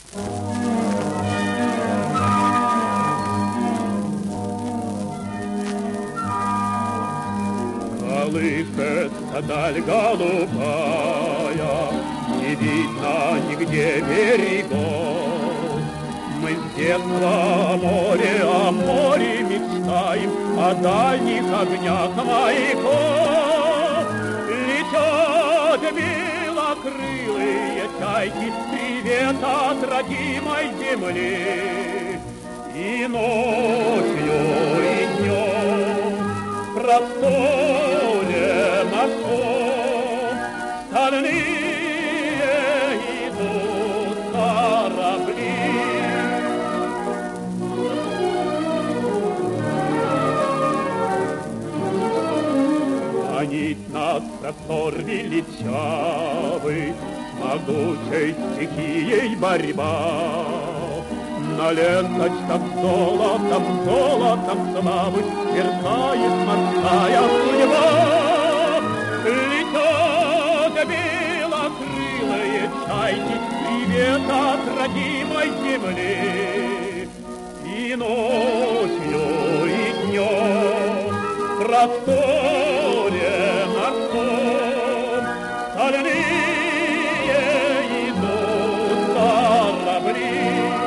Колышется даль голубая, не видно нигде берегов. Мы с детства о море мечтаем, о дальних огнях моряков. Летят белокрылые чайки, привет от родимой земли. И ночью, и днем в просторе морском стальные идут корабли. Манит нас простор величавый, могучей стихией борьба. На ленточках золотом славы сверкает морская судьба. Летят белокрылые чайки, привет от родимой земли. И ночью, и днем в просторе морском стальные идут корабли.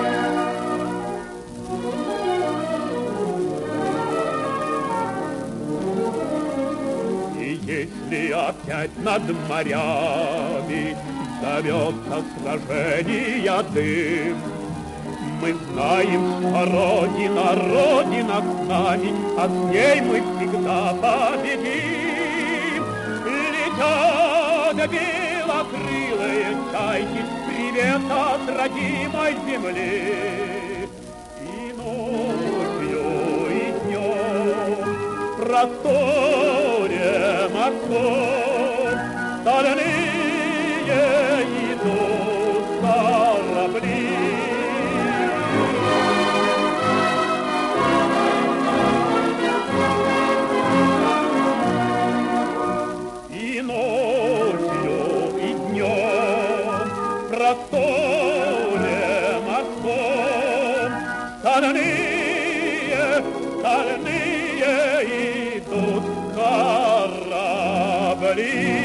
Если опять над морями зовется сражения дым, мы знаем, что Родина с нами, а с ней мы всегда победим. Летят белокрылые чайки, привет от родимой земли. И ночью, и днем в просторе морском стальные идут корабли. И ночью, и днем в просторе морском стальные идут корабли.